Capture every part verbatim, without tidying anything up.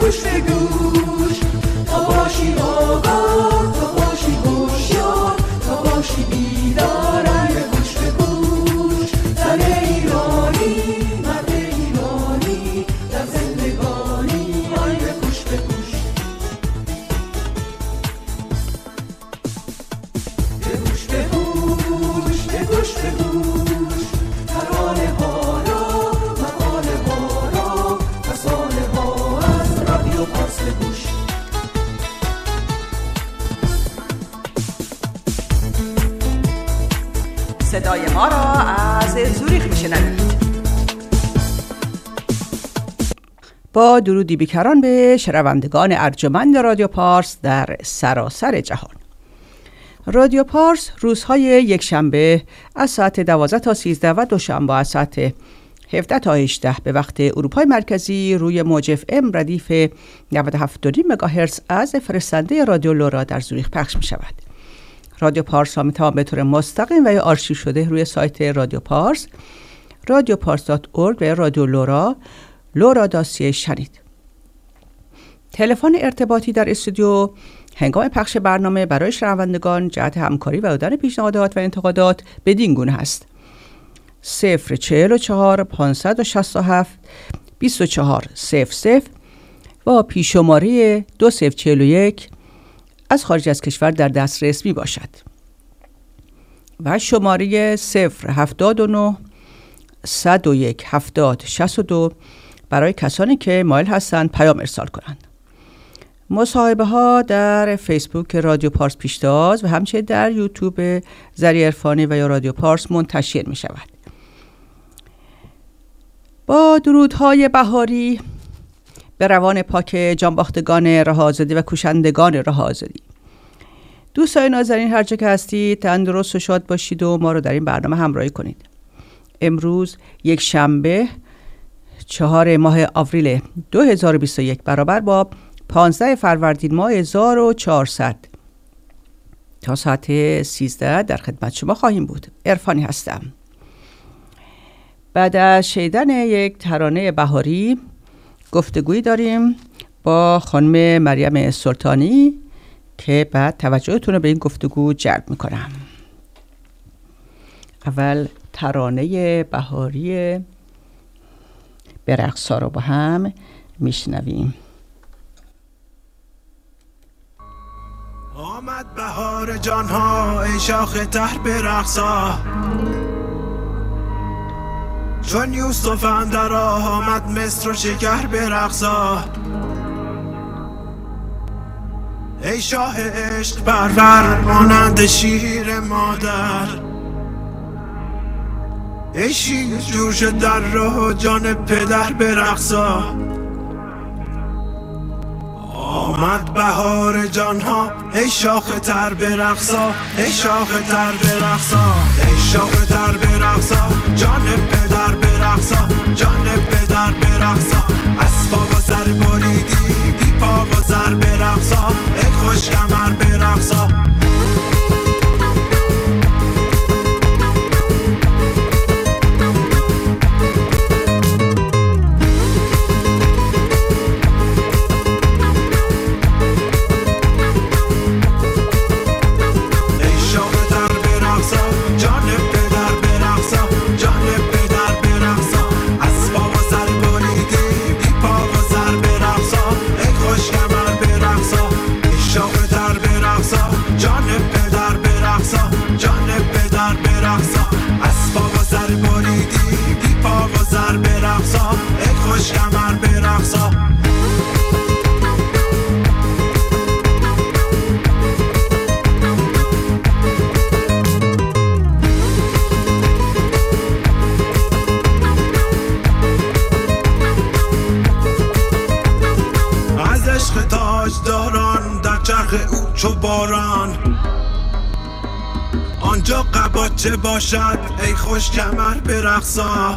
گوش به گوش، تا باشی آگاه، تا باشی هوشیار، تا باشی بیدار. ای گوش به گوش، زن ایرانی، مرد ایرانی، در زندگانی. ای گوش به گوش، به گوش به گوش، به گوش به گوش، ترانه ها را، مقاله ها را، فسانه ها از رادیو پارس به گوش. صدای ما را از زوریخ میشنوید. با درودی بیکران به شنوندگان ارجمند رادیو پارس در سراسر جهان. رادیو پارس روزهای یک شنبه از ساعت دوازده تا سیزده و دوشنبه از ساعت هفده تا هجده به وقت اروپای مرکزی روی موج اف ام ردیف نود و هفت و نیم مگاهرتز از فرستنده رادیو لورا در زوریخ پخش می شود. رادیو پارس ها می توان به طور مستقیم و یا آرشیو شده روی سایت رادیو پارس، رادیو پارس دات اورگ و رادیو لورا، لورا داسی شنید. تلفن ارتباطی در استودیو هنگام پخش برنامه برای شنوندگان جهت همکاری و دادن پیشنهادات و انتقادات بدین گونه است: صفر چهل و چهار پانصد و شصت و هفت بیست و چهار صفر صفر و پیش‌شماره دو صفر چهل و یک از خارج از کشور در دسترس می باشد و شماره صفر هفتاد و نه صد و یک هفتاد شصت و دو برای کسانی که مایل هستند پیام ارسال کنند. مصاحبه ها در فیسبوک رادیو پارس پیشتاز و همچنین در یوتیوب ذریع عرفانی و یا رادیو پارس منتشر می شود. با درودهای بهاری به روان پاک جانباختگان رها آزادی و کوشندگان رها آزادی. دوستان نازنین هر جا که هستید تندرست و شاد باشید و ما رو در این برنامه همراهی کنید. امروز یک شنبه چهار ماه آوریل دو هزار و بیست و یک برابر با پانزده فروردین ماه هزار و چهارصد تا ساعت سیزده در خدمت شما خواهیم بود. عرفانی هستم. بعد از شنیدن یک ترانه بهاری گفتگویی داریم با خانم مریم سلطانی که بعد توجهتون رو به این گفتگو جلب میکنم. اول ترانه بهاری برقصا رو با هم میشنویم. آمد بهار جانها ای شاخ تر برقصا، چون یوسف اندر آمد مصر و شکر برقصا. ای شاه عشق پرور مانند شیر مادر، ای شیر جوش در راه جان پدر برقصا. آمد بهار جانها ای شاخ تر برقصا، ای شاخ تر برقصا، ای شاخ تر برقصا، جان پدر برقصا، جان پدر برقصا. اسبا و سر بریدی بی پا و سر برقصا، ای خوش کمر برقصا. چو باران آنجا قباچه باشد ای خوش کمر برقصا.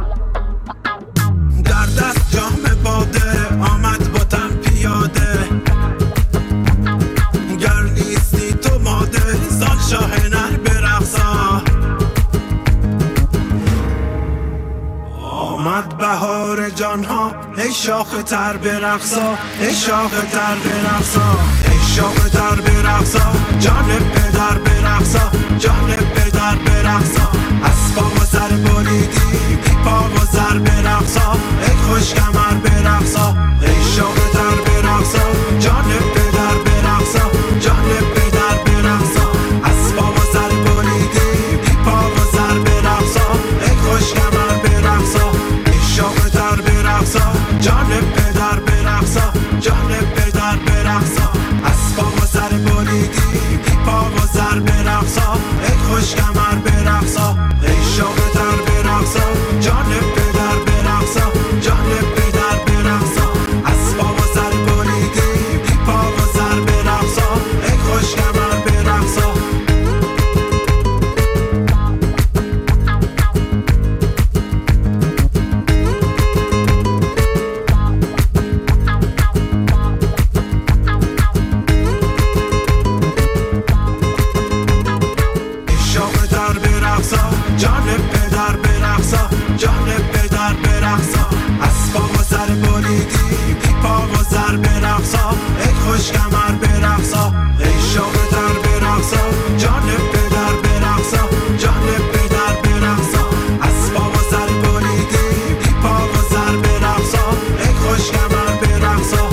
در دست جام باده آمد با تن پیاده، گر نیستی تو ماده زان شاه نر برقصا. آمد بهار جانها ای شاخ تر برقصا ای شاخ تر برقصا ای شاخ تر برقصا جان پدر برقصا جان پدر برقصا از پا و سر بریدی بی پا و سر برقصا ای خوش کمر برقصا ای شاخ تر برقصا جان پدر برقصا جان پدر برقصا از پا و سر بریدی بی پا و سر برقصا ای خوش کمر برقصا ای شاخ تر برقصا جان پدر برقصا جان پدر برقصا از پا و سر بریدی بی پا و سر برقصا ای خوش کمر برقصا ای شاخ تر برقصا جان پدر برقصا جان پدر برقصا از پا و سر بریدی بی پا و سر برقصا ای خوش کمر برقصا جان پدر برقصا جان پدر برقصا از پا و سر بریدی بی پا و سر برقصا ای خوش کمر برقصا ای شاخ تر برقصا جان پدر برقصا جان پدر برقصا از پا و سر بریدی بی پا و سر برقصا ای خوش کمر برقصا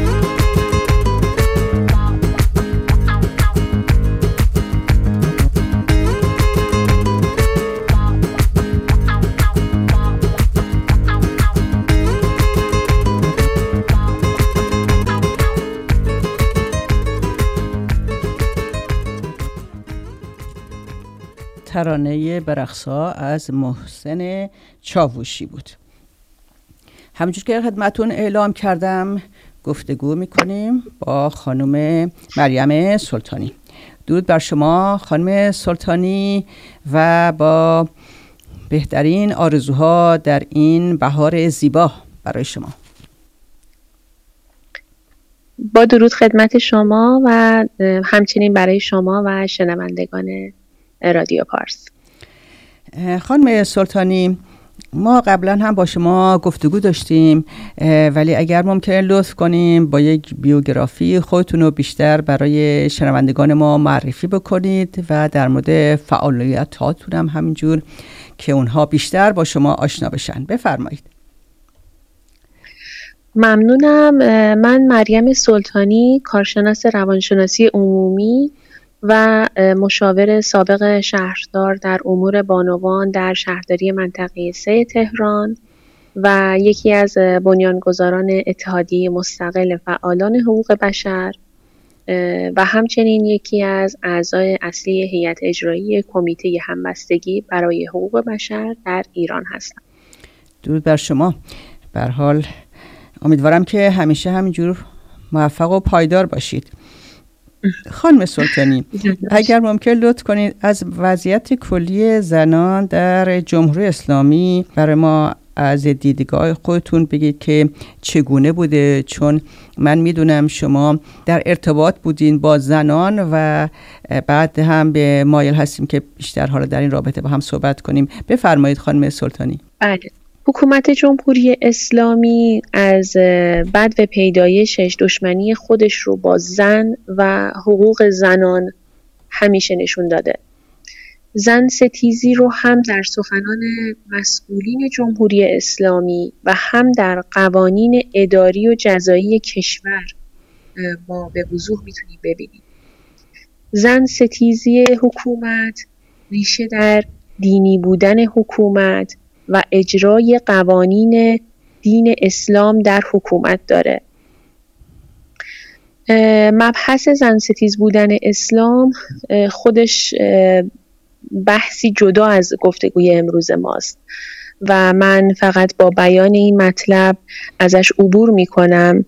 ترانه برقصا از محسن چاووشی بود. همونجور که خدمتون اعلام کردم گفتگو میکنیم با خانم مریم سلطانی. درود بر شما خانم سلطانی و با بهترین آرزوها در این بهار زیبا برای شما. با درود خدمت شما و همچنین برای شما و شنوندگان رادیو پارس. خانم سلطانی، ما قبلا هم با شما گفتگو داشتیم، ولی اگر ممکن لطف کنیم با یک بیوگرافی خودتون رو بیشتر برای شنوندگان ما معرفی بکنید و در مورد فعالیتاتون هم همینجور که اونها بیشتر با شما آشنا بشن. بفرمایید. ممنونم. من مریم سلطانی، کارشناس روانشناسی عمومی و مشاور سابق شهردار در امور بانوان در شهرداری منطقه سه تهران و یکی از بنیانگذاران اتحادیه مستقل فعالان حقوق بشر و همچنین یکی از اعضای اصلی هیئت اجرایی کمیته همبستگی برای حقوق بشر در ایران هستم. درود بر شما. به هر حال امیدوارم که همیشه همینجور موفق و پایدار باشید. خانم سلطانی، اگر ممکن لطف کنید از وضعیت کلی زنان در جمهوری اسلامی برای ما از دیدگاه خودتون بگید که چگونه بوده، چون من میدونم شما در ارتباط بودین با زنان و بعد هم به مایل هستیم که بیشتر حالا در این رابطه با هم صحبت کنیم. بفرمایید خانم سلطانی. بله. حکومت جمهوری اسلامی از بعد پیدایشش دشمنی خودش رو با زن و حقوق زنان همیشه نشون داده. زن ستیزی رو هم در سخنان مسئولین جمهوری اسلامی و هم در قوانین اداری و جزایی کشور ما به وضوح میتونید ببینید. زن ستیزی حکومت ریشه در دینی بودن حکومت و اجرای قوانین دین اسلام در حکومت داره. مبحث زن ستیز بودن اسلام خودش بحثی جدا از گفتگوی امروز ماست و من فقط با بیان این مطلب ازش عبور میکنم.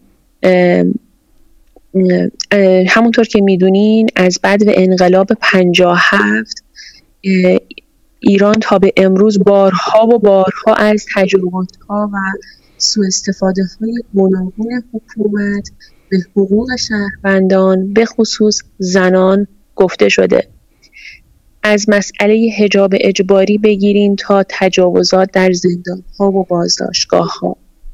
همونطور که میدونین از بعد انقلاب پنجاه و هفت ایران تا به امروز بارها و بارها از تجاوزها و سوء استفاده های گوناگون حکومت به حقوق شهروندان به خصوص زنان گفته شده. از مسئله حجاب اجباری بگیرین تا تجاوزات در زندان‌ها و بازداشتگاه‌ها.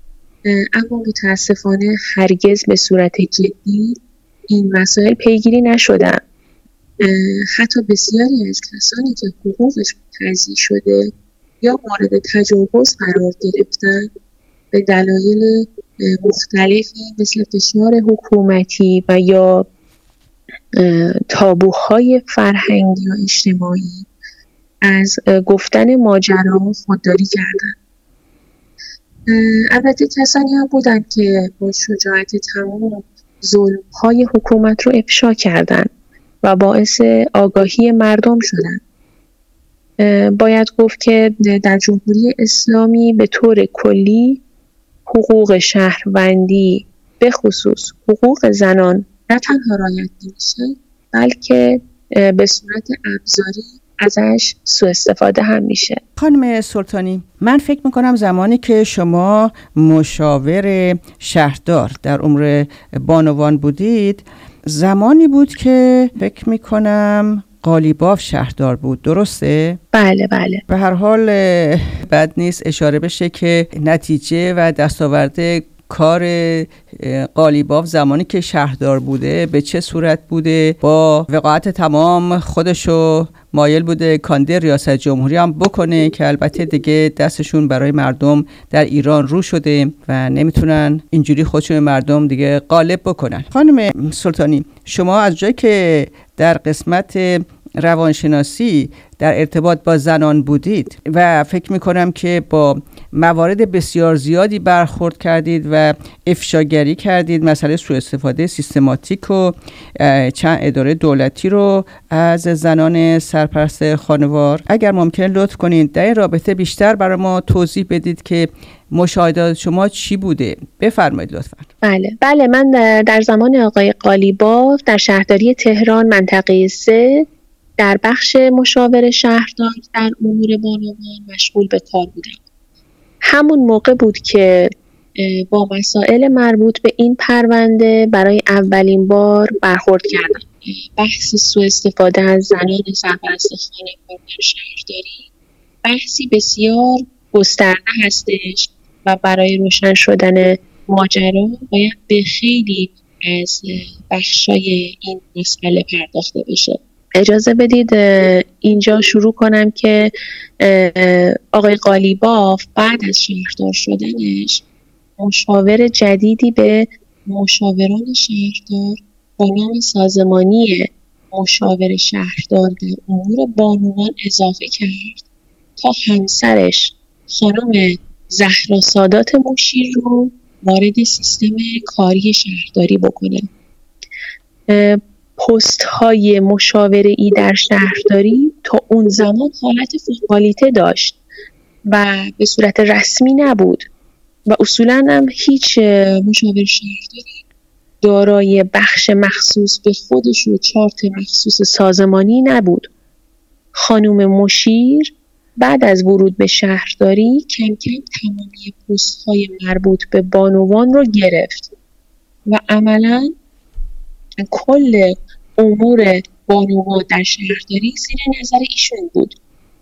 اما متاسفانه هرگز به صورت جدی این مسائل پیگیری نشدن. حتی بسیاری از کسانی که حقوقش تضییع شده یا مورد تجاوز قرار گرفتن به دلایل مختلفی مثل فشار حکومتی و یا تابوهای فرهنگی و اجتماعی از گفتن ماجرا خودداری کردن. البته کسانی هم بودن که با شجاعت تمام ظلم‌های حکومت رو افشا کردن و باعث آگاهی مردم شدن. باید گفت که در جمهوری اسلامی به طور کلی حقوق شهروندی به خصوص حقوق زنان نه تنها رعایت نمیشه بلکه به صورت ابزاری ازش سوء استفاده هم میشه. خانم سلطانی، من فکر میکنم زمانی که شما مشاور شهردار در امور بانوان بودید زمانی بود که فکر میکنم قالیباف شهردار بود، درسته؟ بله بله. به هر حال بد نیست اشاره بشه که نتیجه و دستاورد کار قالیباف زمانی که شهردار بوده به چه صورت بوده، با وقاحت تمام خودشو مایل بوده کاندید ریاست جمهوری هم بکنه که البته دیگه دستشون برای مردم در ایران رو شده و نمیتونن اینجوری خودشون مردم دیگه غالب بکنن. خانم سلطانی، شما از جایی که در قسمت روانشناسی در ارتباط با زنان بودید و فکر میکنم که با موارد بسیار زیادی برخورد کردید و افشاگری کردید، مسئله سوء استفاده سیستماتیک و چند اداره دولتی رو از زنان سرپرست خانوار، اگر ممکن لطف کنید در این رابطه بیشتر برای ما توضیح بدید که مشاهدات شما چی بوده؟ بفرمایید لطفا. بله بله، من در زمان آقای قالیباف در شهرداری تهران منطقه سه در بخش مشاور شهردار در امور بانوان مشغول به کار بودم. همون موقع بود که با مسائل مربوط به این پرونده برای اولین بار برخورد کردم. بحث سوء استفاده از زنان سرپرست خانوار در شهرداری بحثی بسیار گسترده هستش و برای روشن شدن ماجرا باید به خیلی از بخشای این مسئله پرداخته بشه. اجازه بدید اینجا شروع کنم که آقای قالیباف بعد از شهردار شدنش مشاور جدیدی به مشاوران شهردار با نام سازمانی مشاور شهردار در امور بانوان اضافه کرد تا همسرش خانم زهرا سادات مشیر رو وارد سیستم کاری شهرداری بکنه. پست های مشاوره ای در شهرداری تا اون زمان حالت فورمالیته داشت و به صورت رسمی نبود و اصولاً هم هیچ مشاور شهرداری دارای بخش مخصوص به خودش و چارت مخصوص سازمانی نبود. خانم مشیر بعد از ورود به شهرداری کم کم تمامی پست های مربوط به بانوان رو گرفت و عملاً کل امور بانوان در شهرداری زیر نظر ایشون بود.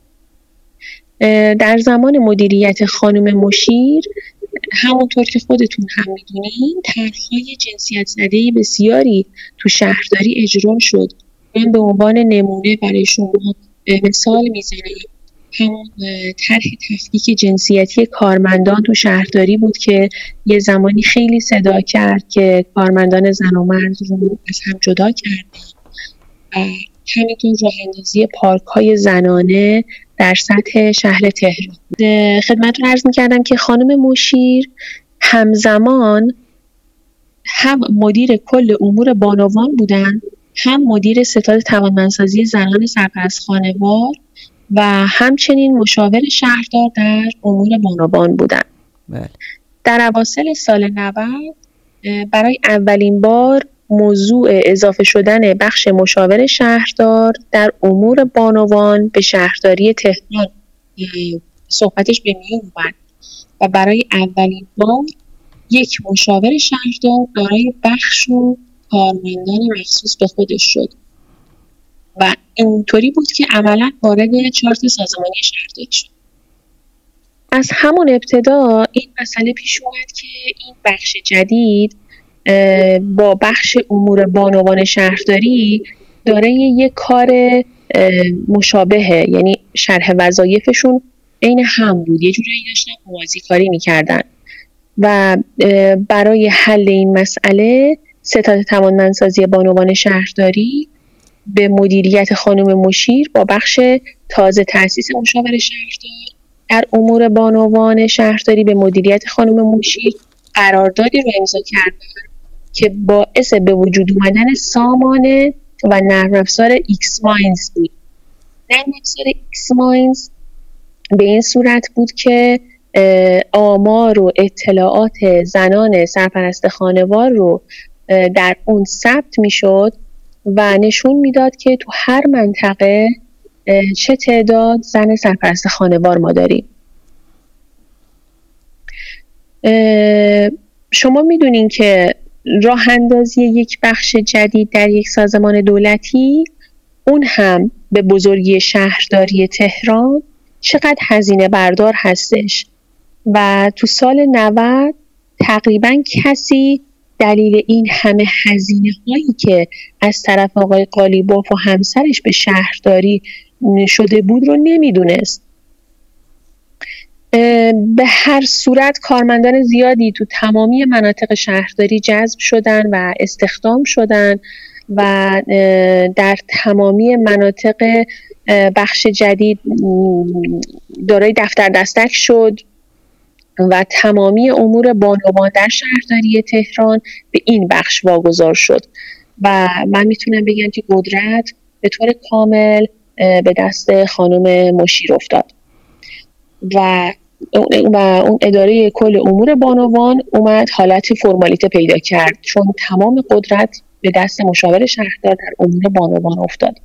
در زمان مدیریت خانم مشیر همونطور که خودتون هم میدونین طرح‌های جنسیت زده‌ای بسیاری تو شهرداری اجرا شد. من به عنوان نمونه برای شما مثال میزنم. همون طرح تفکیک جنسیتی کارمندان تو شهرداری بود که یه زمانی خیلی صدا کرد که کارمندان زن و مرد رو از هم جدا کرد. همینطور راه اندازی پارک‌های زنانه در سطح شهر تهران. خدمتتون عرض می‌کردم که خانم مشیر همزمان هم مدیر کل امور بانوان بودن، هم مدیر ستاد توانمندسازی زنان سرپرست خانوار و همچنین مشاور شهردار در امور بانوان بودن. بله. در اواسط سال نود برای اولین بار موضوع اضافه شدن بخش مشاور شهردار در امور بانوان به شهرداری تهران صحبتش به میون اومد و برای اولین بار یک مشاور شهردار دارای بخش و کارمندان مخصوص به خودش شد و اینطوری بود که عملا وارد چارت سازمانی شهرداری شد. از همون ابتدا این مسئله پیش اومد که این بخش جدید با بخش امور بانوان شهرداری داره یک کار مشابهه، یعنی شرح وظایفشون عین هم بود، یه جوری داشتن موازی کاری میکردن و برای حل این مسئله ستاد توانمندسازی بانوان شهرداری به مدیریت خانم مشیر با بخش تازه تأسیس مشاور شهردار در امور بانوان شهرداری به مدیریت خانم مشیر قراردادی رو امضا کردن که باعث به وجود اومدن سامانه و نرم افزار ایکس ماینز بود. نرم افزار ایکس ماینز به این صورت بود که آمار و اطلاعات زنان سرپرست خانوار رو در اون ثبت میشد و نشون میداد که تو هر منطقه چه تعداد زن سرپرست خانوار ما داریم. شما میدونین که راه اندازی یک بخش جدید در یک سازمان دولتی، اون هم به بزرگی شهرداری تهران، چقدر هزینه بردار هستش و تو سال نود تقریبا کسی دلیل این همه هزینه هایی که از طرف آقای قالیباف و همسرش به شهرداری شده بود رو نمیدونست. به هر صورت کارمندان زیادی تو تمامی مناطق شهرداری جذب شدن و استخدام شدن و در تمامی مناطق بخش جدید دارای دفتر دستک شد و تمامی امور بانوان در شهرداری تهران به این بخش واگذار شد و من میتونم بگم که قدرت به طور کامل به دست خانم مشیر افتاد و و اون اداره کل امور بانوان اومد حالت فرمالیته پیدا کرد، چون تمام قدرت به دست مشاور شهردار در امور بانوان افتاد.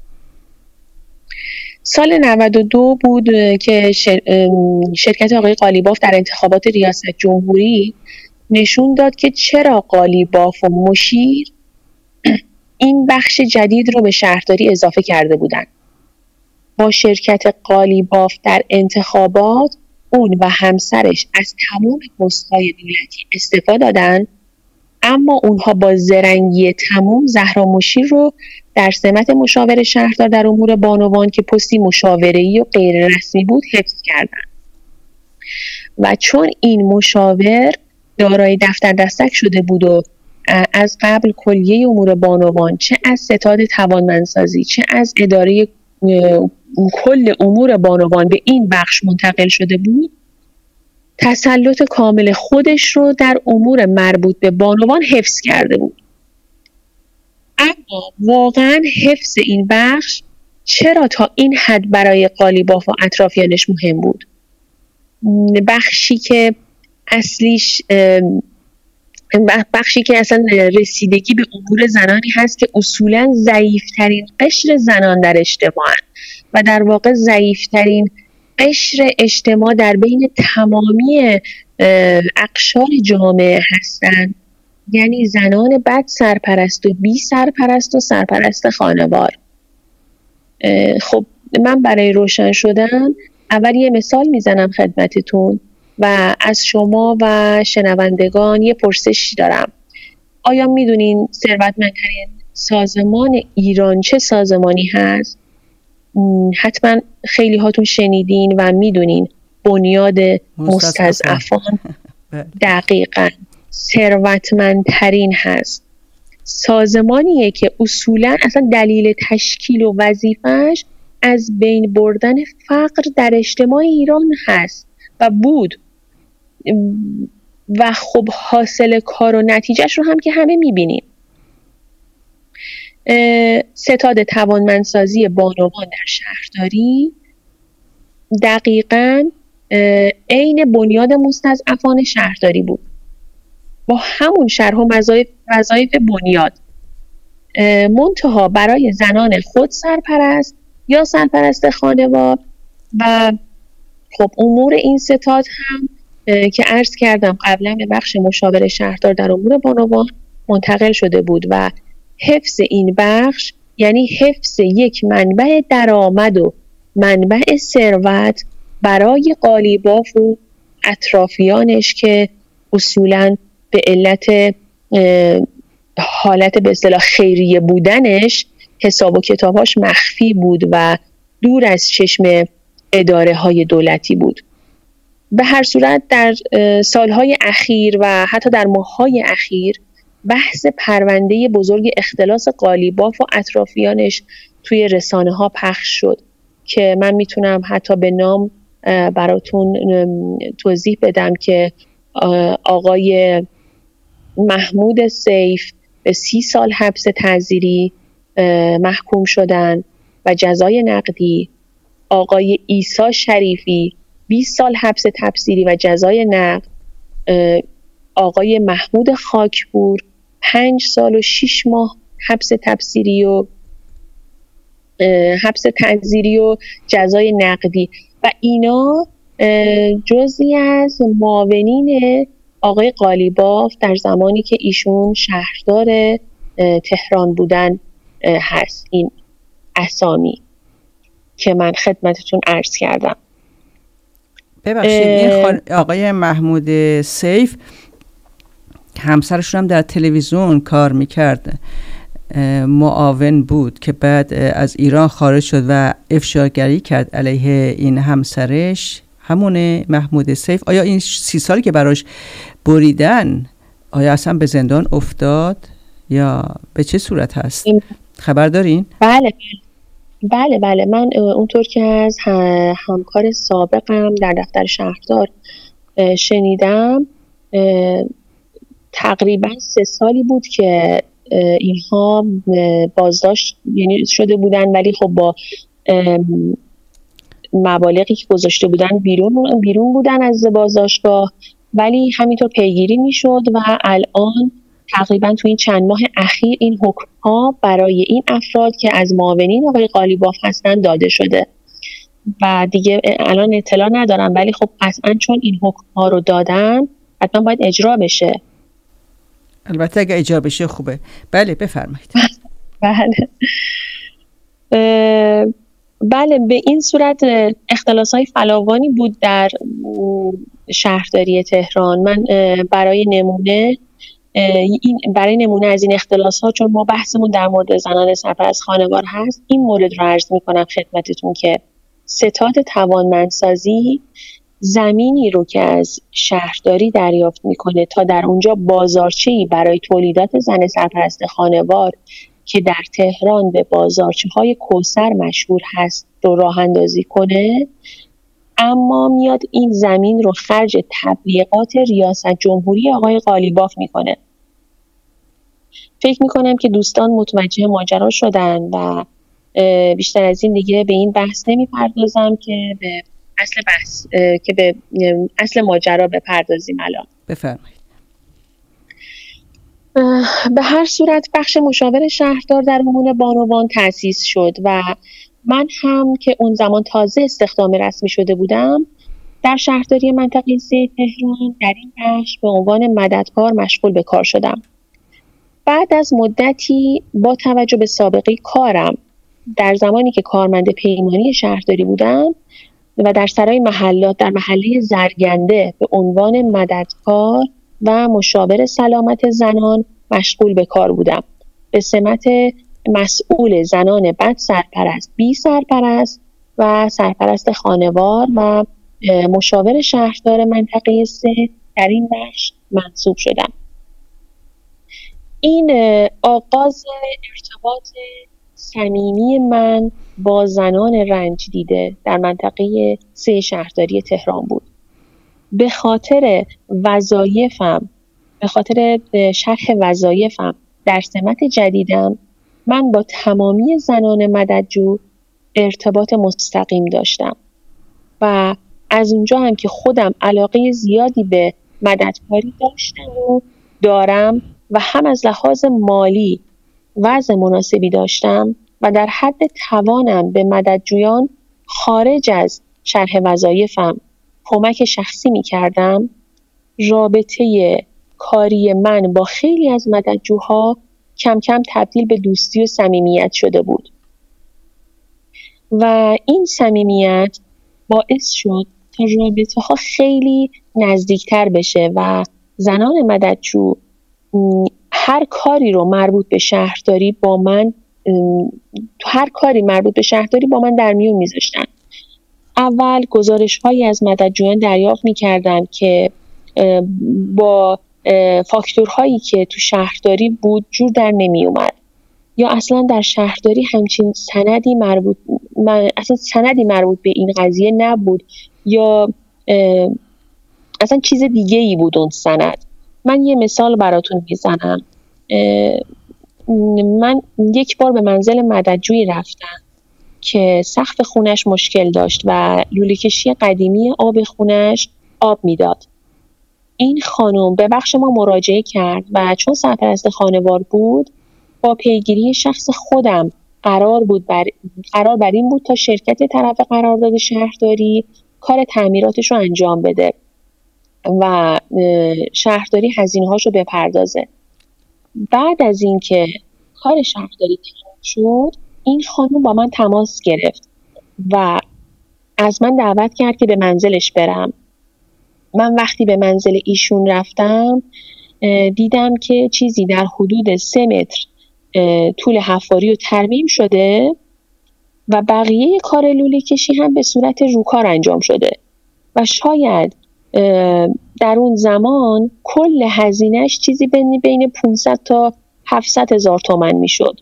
سال نود و دو بود که شرکت آقای قالیباف در انتخابات ریاست جمهوری نشون داد که چرا قالیباف و مشیر این بخش جدید رو به شهرداری اضافه کرده بودند. با شرکت قالیباف در انتخابات اون و همسرش از تمام پست‌های دولتی استعفا دادن، اما اونها با زرنگی تمام زهرا مشیر رو در سمت مشاور شهردار در امور بانوان که پستی مشاوره‌ای و غیر رسمی بود حفظ کردن و چون این مشاور دارای دفتر دستک شده بود و از قبل کلیه امور بانوان چه از ستاد توانمندسازی چه از اداره کل امور بانوان به این بخش منتقل شده بود، تسلط کامل خودش رو در امور مربوط به بانوان حفظ کرده بود. اما واقعا حفظ این بخش چرا تا این حد برای قالیباف و اطرافیانش مهم بود؟ بخشی که اصلیش بخشی که اصلا رسیدگی به امور زنانی هست که اصولا ضعیفترین قشر زنان در اجتماع و در واقع ضعیفترین قشر اجتماع در بین تمامی اقشار جامعه هستند، یعنی زنان بد سرپرست و بی سرپرست و سرپرست خانوار. خب من برای روشن شدن اول یه مثال میزنم خدمتتون و از شما و شنوندگان یه پرسشی دارم. آیا میدونین ثروتمندترین سازمان ایران چه سازمانی هست؟ حتما خیلی هاتون شنیدین و میدونین بنیاد مستضعفان دقیقاً ثروتمندترین هست. سازمانیه که اصولاً اصلا دلیل تشکیل و وظیفه‌اش از بین بردن فقر در اجتماع ایران هست و بود و خب حاصل کار و نتیجهش رو هم که همه میبینیم. ستاد توانمندسازی بانوان در شهرداری دقیقاً عین بنیاد مستضعفان شهرداری بود با همون شرح و وظایف بنیاد، منتها برای زنان خود سرپرست یا سرپرست خانوار و خب امور این ستاد هم که عرض کردم قبلا به بخش مشاور شهردار در امور بانوان منتقل شده بود و حفظ این بخش یعنی حفظ یک منبع درآمد و منبع ثروت برای قالیباف و اطرافیانش که اصولاً به علت حالت به اصطلاح خیریه بودنش حساب و کتاباش مخفی بود و دور از چشم اداره های دولتی بود. به هر صورت در سالهای اخیر و حتی در ماه‌های اخیر بحث پرونده بزرگ اختلاس قالیباف و اطرافیانش توی رسانه ها پخش شد که من میتونم حتی به نام براتون توضیح بدم که آقای محمود سیف به سی سال حبس تعزیری محکوم شدن و جزای نقدی، آقای عیسی شریفی بیست سال حبس تعزیری و جزای نقد، آقای محمود خاکپور پنج سال و شش ماه حبس تعزیری و حبس تعزیری و جزای نقدی و اینا جزئی از معاونین آقای قالیباف در زمانی که ایشون شهردار تهران بودن هست. این اسامی که من خدمتتون عرض کردم. ببخشید این خان... آقای محمود سیف همسرشون هم در تلویزیون کار میکرد، معاون بود که بعد از ایران خارج شد و افشاگری کرد علیه این همسرش، همون محمود سیف. آیا این سی سالی که براش بریدن آیا اصلا به زندان افتاد یا به چه صورت هست؟ خبر دارین؟ بله بله بله من اونطور که از همکار سابقم در دفتر شهردار شنیدم تقریبا سه سالی بود که اینها بازداشت یعنی شده بودن، ولی خب با مبالغی که گذاشته بودن بیرون بیرون بودن از بازداشتگاه، ولی همینطور پیگیری میشد و الان تقریبا تو این چند ماه اخیر این حکم ها برای این افراد که از معاونین آقای قالیباف هستن داده شده و دیگه الان اطلاع ندارم، ولی خب قطعا چون این حکم ها رو دادن حتما باید اجرا بشه. البته اگه اجرا بشه خوبه. بله بفرمایید. بله بله به این صورت اختلاس‌های فراوانی بود در شهرداری تهران. من برای نمونه این برای نمونه از این اختلاس‌ها، چون ما بحثمون در مورد زنان سرپرست خانوار هست، این مورد رو عرض می‌کنم خدمتتون که ستاد توانمندسازی زمینی رو که از شهرداری دریافت میکنه تا در اونجا بازارچه‌ای برای تولیدات زن سرپرست خانوار که در تهران به بازارچه‌های کوثر مشهور هست رو راه اندازی کنه، اما میاد این زمین رو خرج تبلیغات ریاست جمهوری آقای قالیباف میکنه. فکر میکنم که دوستان متوجه ماجرا شدن و بیشتر از این دیگه به این بحث نمیپردازم که به اصل بحث که به اصل ماجرا بپردازیم. الان بفرمایید. به هر صورت بخش مشاور شهردار در امور بانوان تأسیس شد و من هم که اون زمان تازه استخدام رسمی شده بودم در شهرداری منطقه سه تهران در این بخش به عنوان مددکار مشغول به کار شدم. بعد از مدتی با توجه به سابقه کارم در زمانی که کارمند پیمانی شهرداری بودم و در سرای محلات در محله زرگنده به عنوان مددکار و مشاور سلامت زنان مشغول به کار بودم، به سمت مسئول زنان بد سرپرست، بی سرپرست و سرپرست خانوار و مشاور شهردار منطقه سه در این بخش منصوب شدم. این آغاز ارتباط صمیمی من با زنان رنج دیده در منطقه سه شهرداری تهران بود. به خاطر وظایفم، به خاطر شرح وظایفم در سمت جدیدم، من با تمامی زنان مددجو ارتباط مستقیم داشتم و از اونجا هم که خودم علاقه زیادی به مددکاری داشتم و دارم و هم از لحاظ مالی وضع مناسبی داشتم و در حد توانم به مددجویان خارج از شرح وظایفم کمک شخصی می کردم، رابطه کاری من با خیلی از مددجوها کم کم تبدیل به دوستی و صمیمیت شده بود و این صمیمیت باعث شد تا رابطه ها خیلی نزدیکتر بشه و زنان مددجو هر کاری رو مربوط به شهرداری با من هر کاری مربوط به شهرداری با من در میون میذاشتن. اول گزارش هایی از مددجویان دریافت میکردن که با فاکتورهایی که تو شهرداری بود جور در نمی اومد، یا اصلا در شهرداری همچین سندی مربوط اصلا سندی مربوط به این قضیه نبود، یا اصلا چیز دیگه ای بود اون سند. من یه مثال براتون میزنم. من یک بار به منزل مددجویی رفتم که سقف خونش مشکل داشت و لوله کشی قدیمی آب خونش آب میداد. این خانم به بخش ما مراجعه کرد و چون سرپرست خانوار بود، با پیگیری شخص خودم قرار بود بر قرار بر این بود تا شرکت طرف قرارداد شهرداری کار تعمیراتش رو انجام بده و شهرداری هزینه‌هاش رو بپردازه. بعد از اینکه کار شهرداری تمام شد، این خانم با من تماس گرفت و از من دعوت کرد که به منزلش برم. من وقتی به منزل ایشون رفتم دیدم که چیزی در حدود سه متر طول حفاری و ترمیم شده و بقیه کار لوله کشی هم به صورت روکار انجام شده و شاید در اون زمان کل هزینهش چیزی بین بین پانصد تا هفتصد هزار تومان میشد.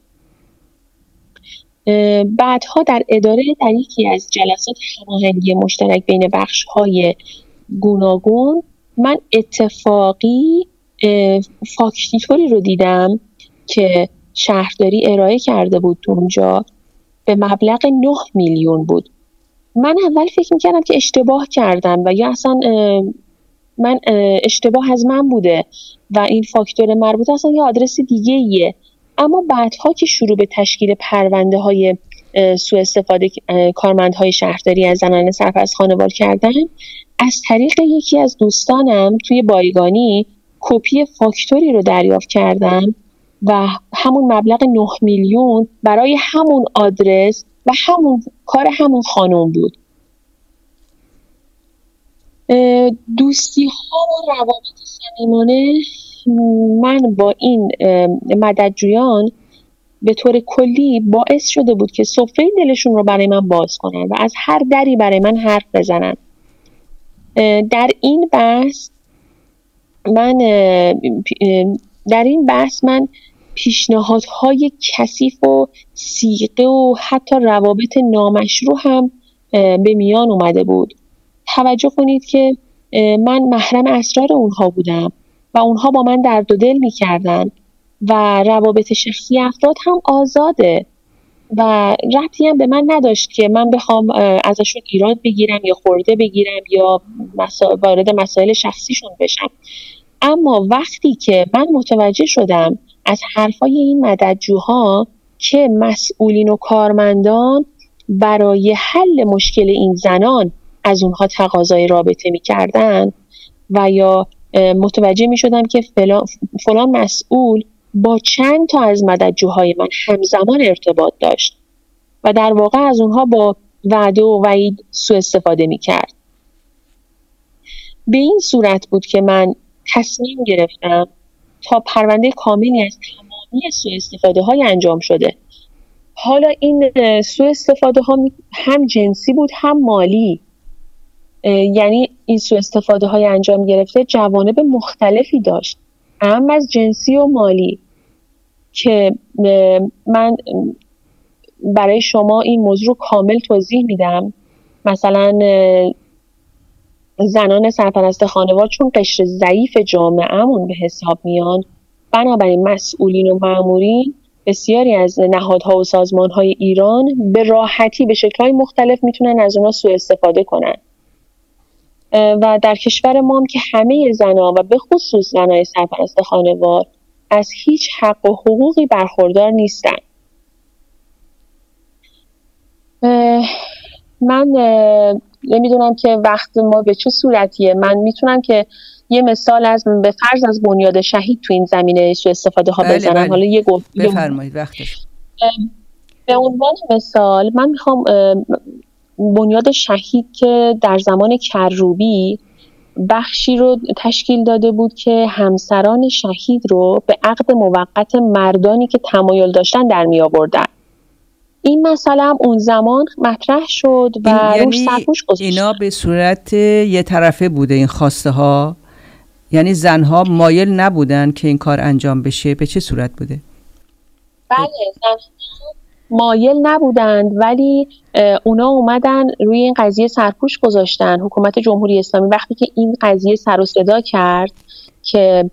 بعدها در اداره در یکی از جلسات هماهنگی مشترک بین بخش‌های گوناگون من اتفاقی فاکتوری رو دیدم که شهرداری ارائه کرده بود اونجا به مبلغ نه میلیون بود. من اول فکر میکردم که اشتباه کردم و یا اصلا من اشتباه از من بوده و این فاکتور مربوط اصلا یه آدرس دیگه ایه. اما بعدها که شروع به تشکیل پرونده های سوء استفاده کارمندهای شهرداری از زنان سرپرست خانوار کردن، از طریق یکی از دوستانم توی بایگانی کپی فاکتوری رو دریافت کردم و همون مبلغ نه میلیون برای همون آدرس و همون کار همون خانم بود. دوستی ها و روابط صمیمانه من با این مددجویان به طور کلی باعث شده بود که سفره دلشون رو برای من باز کنن و از هر دری برای من حرف بزنن. در این بحث من در این بحث من پیشنهادهای کثیف و صیغه و حتی روابط نامشروع هم به میان اومده بود. توجه کنید که من محرم اسرار اونها بودم و اونها با من درد و دل می‌کردن و روابط شخصی افراد هم آزاده و ربطی هم به من نداشت که من بخوام ازشون ایراد بگیرم یا خورده بگیرم یا مسا... وارد مسائل شخصیشون بشم. اما وقتی که من متوجه شدم از حرفای این مددجوها که مسئولین و کارمندان برای حل مشکل این زنان از اونها تقاضای رابطه می‌کردن و یا متوجه می‌شدم که فلان, فلان مسئول با چند تا از مددجوهای من همزمان ارتباط داشت و در واقع از اونها با وعده و وعید سوء استفاده می‌کرد. به این صورت بود که من تصمیم گرفتم تا پرونده کاملی از تمامی سوء استفاده های انجام شده. حالا این سوء استفاده ها هم جنسی بود هم مالی، یعنی این سوء استفاده های انجام گرفته جوانب مختلفی داشت، هم از جنسی و مالی، که من برای شما این موضوع رو کامل توضیح میدم. مثلا زنان سرپرست خانوار چون قشر ضعیف جامعه‌مون به حساب میان، بنابراین مسئولین و مامورین بسیاری از نهادها و سازمان‌های ایران به راحتی به شکل‌های مختلف میتونن از اونها سوء استفاده کنن و در کشور ما هم که همه زنان و به خصوص زنای سرپرست خانوار از هیچ حق و حقوقی برخوردار نیستن. من نمیدونم که وقت ما به چه صورتیه. من میتونم که یه مثال از به فرض از بنیاد شهید تو این زمینه سوء استفاده ها بله بزنم. بله. حالا یه گفت بفرمایید وقتش. به عنوان مثال من میخوام بنیاد شهید که در زمان کروبی بخشی رو تشکیل داده بود که همسران شهید رو به عقد موقت مردانی که تمایل داشتن در می آوردن. این مسئله هم اون زمان مطرح شد و این روش یعنی سرپوش گذاشتن. اینا به صورت یه طرفه بوده این خواسته ها، یعنی زنها مایل نبودن که این کار انجام بشه. به چه صورت بوده؟ بله، زنها مایل نبودند ولی اونا اومدن روی این قضیه سرپوش گذاشتن. حکومت جمهوری اسلامی وقتی که این قضیه سر و صدا کرد که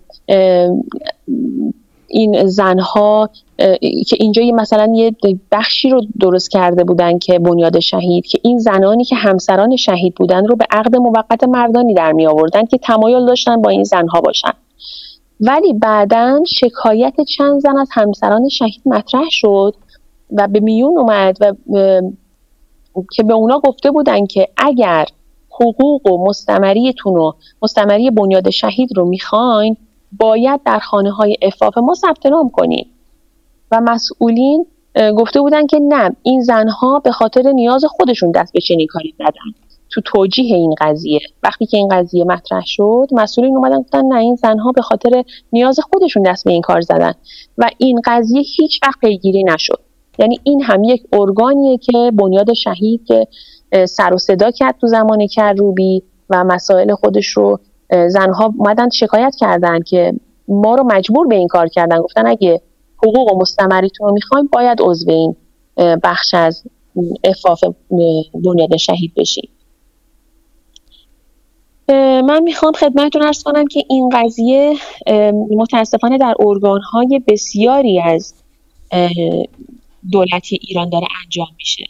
این زنها که اینجا مثلا یه بخشی رو درست کرده بودن که بنیاد شهید، که این زنانی که همسران شهید بودن رو به عقد موقت مردانی در می آوردن که تمایل داشتن با این زنها باشن. ولی بعداً شکایت چند زن از همسران شهید مطرح شد و به میون اومد و که به اونا گفته بودن که اگر حقوق و مستمریتون و مستمری بنیاد شهید رو میخواین باید در خانه‌های عفاف ما ثبت نام کنین. و مسئولین گفته بودن که نه، این زنها به خاطر نیاز خودشون دست به چنین کاری زدن. تو توجیه این قضیه وقتی که این قضیه مطرح شد، مسئولین اومدن گفتن نه، این زنها به خاطر نیاز خودشون دست به این کار زدن و این قضیه هیچ وقت پیگیری نشد. یعنی این هم یک ارگانیه که بنیاد شهید که سر و صدا کرد تو زمان کروبی و مسائل خودش رو زنها اومدن شکایت کردن که ما رو مجبور به این کار کردن. گفتن اگه حقوق و مستمریتون رو میخوایم باید عضو این بخش از عفاف بنیاد شهید بشید. من میخوام خدمتتون عرض کنم که این قضیه متاسفانه در ارگان‌های بسیاری از دولتی ایران داره انجام میشه.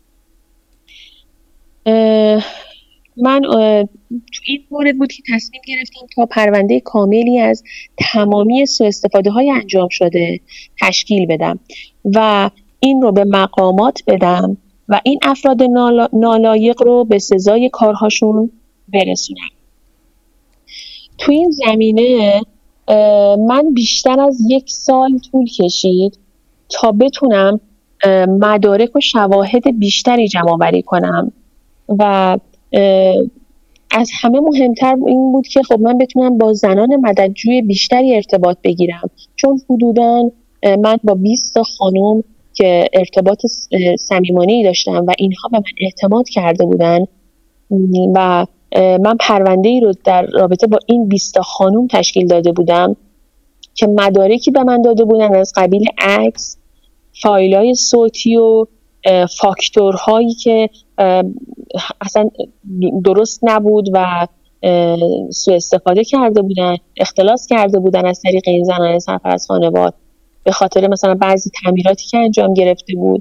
من تو این مورد بود که تصمیم گرفتم تا پرونده کاملی از تمامی سوء استفاده های انجام شده تشکیل بدم و این رو به مقامات بدم و این افراد نالایق رو به سزای کارهاشون برسونم. تو این زمینه من بیشتر از یک سال طول کشید تا بتونم مدارک و شواهد بیشتری جمع آوری کنم و از همه مهمتر این بود که خب من بتونم با زنان مددجوی بیشتری ارتباط بگیرم، چون حدوداً من با بیست تا خانم که ارتباط صمیمانه‌ای داشتم و اینها به من اعتماد کرده بودن و من پرونده‌ای رو در رابطه با این بیست تا خانم تشکیل داده بودم که مدارکی به من داده بودن از قبیل عکس، فایل‌های صوتی و فاکتورهایی که اصلا درست نبود و سوء استفاده کرده بودن، اختلاس کرده بودن از طریق این زنان سرپرست خانوار به خاطر مثلا بعضی تعمیراتی که انجام گرفته بود.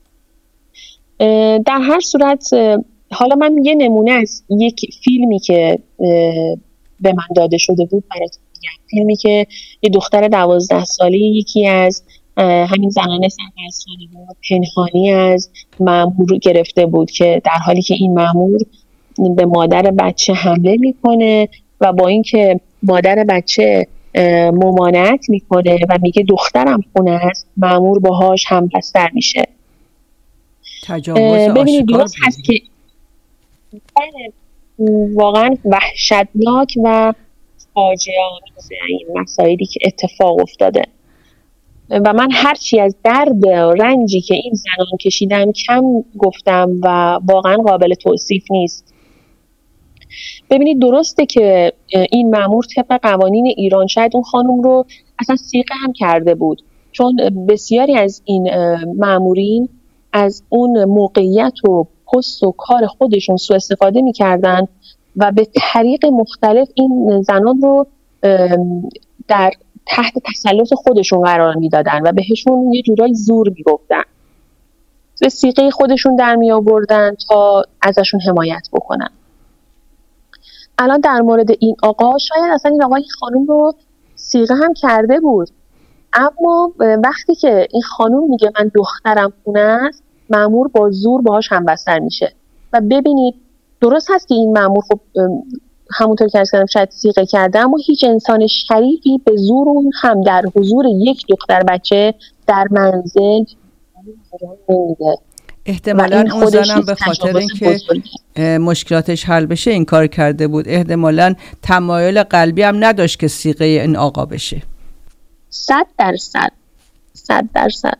در هر صورت حالا من یه نمونه از یک فیلمی که به من داده شده بود براتون میگم. فیلمی که یه دختر دوازده ساله یکی از همین زنان سرپرست خانوار پنهانی از مأمور گرفته بود که در حالی که این مأمور به مادر بچه حمله میکنه و با اینکه مادر بچه ممانعت میکنه و میگه دخترم خونه است، مأمور باهاش هم بستر میشه. ببینید درست هست که واقعا وحشتناک و فاجعه آمیز این مسائلی که اتفاق افتاده و من هرچی از درد و رنجی که این زنان کشیدم کم گفتم و واقعا قابل توصیف نیست. ببینید درسته که این مأمور طبق قوانین ایران شاید اون خانم رو اصلا صیغه هم کرده بود، چون بسیاری از این مأمورین از اون موقعیت و پست و کار خودشون سوء استفاده می‌کردن و به طریق مختلف این زنان رو در تحت تسلط خودشون قرار میدادن و بهشون یه جورای زور میگفتن، به صیغه خودشون در می آوردن تا ازشون حمایت بکنن. الان در مورد این آقا شاید اصلا این آقا این خانم رو صیغه هم کرده بود، اما وقتی که این خانم میگه من دخترم خونه است، مأمور با زور باهاش همبستر میشه. و ببینید درست هست که این مأمور خب همونطور که ارز شاید صیغه کرده، اما هیچ انسان شریفی به زور اون هم در حضور یک دختر بچه در منزل نمیده. احتمالاً اون زنم به خاطر اینکه مشکلاتش حل بشه این کار کرده بود. احتمالاً تمایل قلبی هم نداشت که صیغه این آقا بشه. صد درصد صد درصد.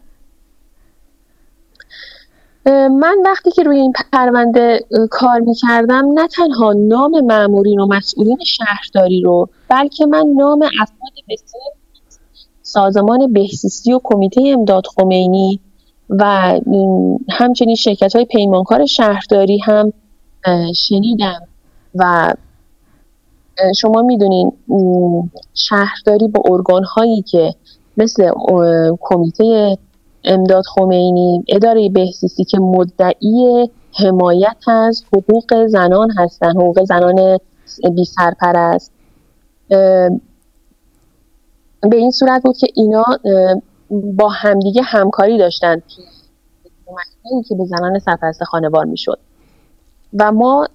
من وقتی که روی این پرونده کار میکردم نه تنها نام مامورین و مسئولین شهرداری رو، بلکه من نام افراد بسیار سازمان بهزیستی و کمیته امداد خمینی و همچنین شرکت‌های پیمانکار شهرداری هم شنیدم. و شما میدونین شهرداری با ارگان‌هایی که مثل کمیته امداد خمینی، اداره بهزیستی که مدعی حمایت از حقوق زنان هستن، حقوق زنان بی سرپرست، به این صورت بود که اینا با همدیگه همکاری داشتن که به زنان سرپرست خانوار میشد. و ما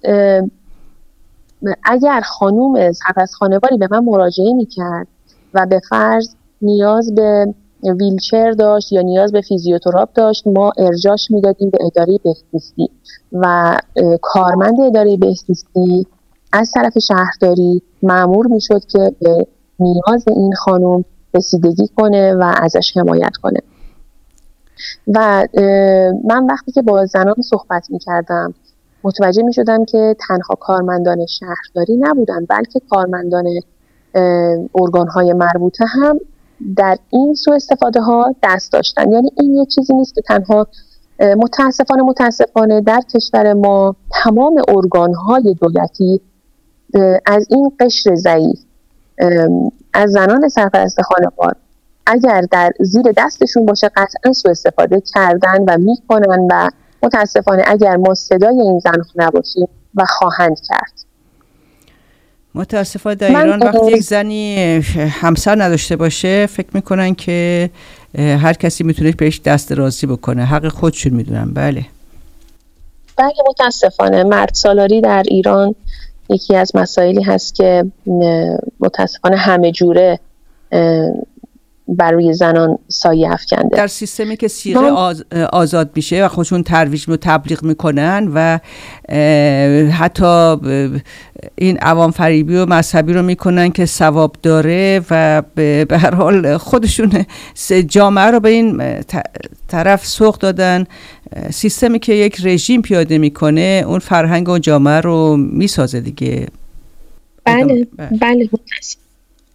اگر خانوم سرپرست خانواری به من مراجعه میکرد و به فرض نیاز به ویلچر داشت یا نیاز به فیزیوتراپ داشت، ما ارجاعش میدادیم به اداره بهزیستی و کارمند اداره بهزیستی از طرف شهرداری مأمور میشد که به نیاز این خانم رسیدگی کنه و ازش حمایت کنه. و من وقتی که با زنان صحبت میکردم متوجه میشدم که تنها کارمندان شهرداری نبودن، بلکه کارمندان ارگان‌های مربوطه هم در این سوء استفاده ها دست داشتن. یعنی این یک چیزی نیست که تنها متاسفانه متاسفانه در کشور ما تمام ارگان‌های دولتی از این قشر ضعیف از زنان سرپرست خانوار اگر در زیر دستشون باشه قطعا سوء استفاده کردن و میکنن و متاسفانه اگر ما صدای این زن نباشیم و خواهند کرد. متاسفانه در ایران وقتی یک زنی همسر نداشته باشه فکر میکنن که هر کسی میتونه بهش دست رازی بکنه، حق خودشون میدونن. بله بله متاسفانه مرد سالاری در ایران یکی از مسائلی هست که متاسفانه همه جوره بر روی زنان سایه افکنده. در سیستمی که صیغه آز، آزاد میشه و خودشون ترویج و تبلیغ میکنن و حتی این عوام فریبی و مذهبی رو میکنن که ثواب داره و به هر حال خودشون جامعه رو به این طرف سوق دادن. سیستمی که یک رژیم پیاده میکنه اون فرهنگ و جامعه رو میسازه دیگه. بله بله متاسفم.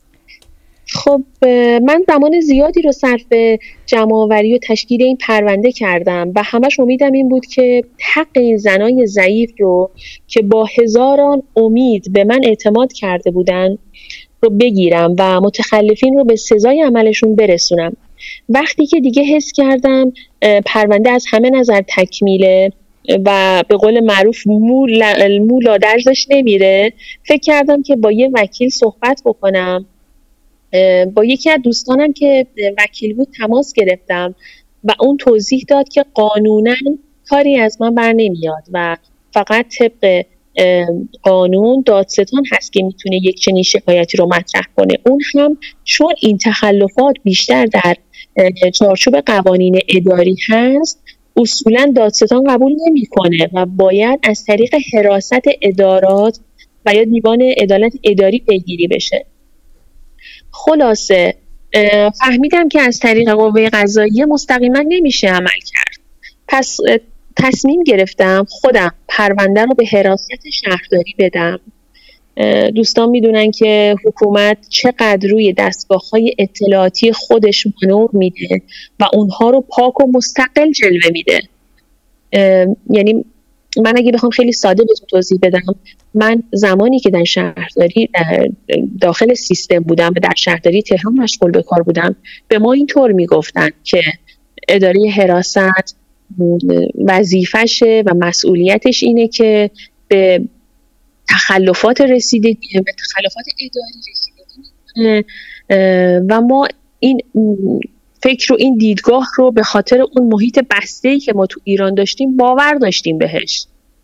خب من زمان زیادی رو صرف جمع‌آوری و تشکیل این پرونده کردم و همش امیدم این بود که حق این زنای ضعیف رو که با هزاران امید به من اعتماد کرده بودن رو بگیرم و متخلفین رو به سزای عملشون برسونم. وقتی که دیگه حس کردم پرونده از همه نظر تکمیله و به قول معروف مو لادرزش نمیره، فکر کردم که با یه وکیل صحبت بکنم. با یکی از دوستانم که وکیل بود تماس گرفتم و اون توضیح داد که قانوناً کاری از من بر نمیاد و فقط طبق قانون دادستان هست که میتونه یک چنین شکایتی رو مطرح کنه. اون هم چون این تخلفات بیشتر در چارچوب قوانین اداری هست اصولاً دادستان قبول نمیکنه و باید از طریق حراست ادارات و یا دیوان عدالت اداری پیگیری بشه. خلاصه فهمیدم که از طریق قوه قضاییه مستقیما نمیشه عمل کرد. پس تصمیم گرفتم خودم پرونده رو به حراست شهرداری بدم. دوستان میدونن که حکومت چقدر روی دستگاه‌های اطلاعاتی خودش مانور میده و اونها رو پاک و مستقل جلوه میده. یعنی من اگه بخوام خیلی ساده بهتون توضیح بدم، من زمانی که در شهرداری در داخل سیستم بودم و در شهرداری تهران مشغول به کار بودم به ما اینطور میگفتن که اداره حراست وظیفشه و مسئولیتش اینه که به تخلفات رسیدگی به تخلفات اداری رسیدگی و ما این فکر و این دیدگاه رو به خاطر اون محیط بسته‌ای که ما تو ایران داشتیم باور داشتیم بهش.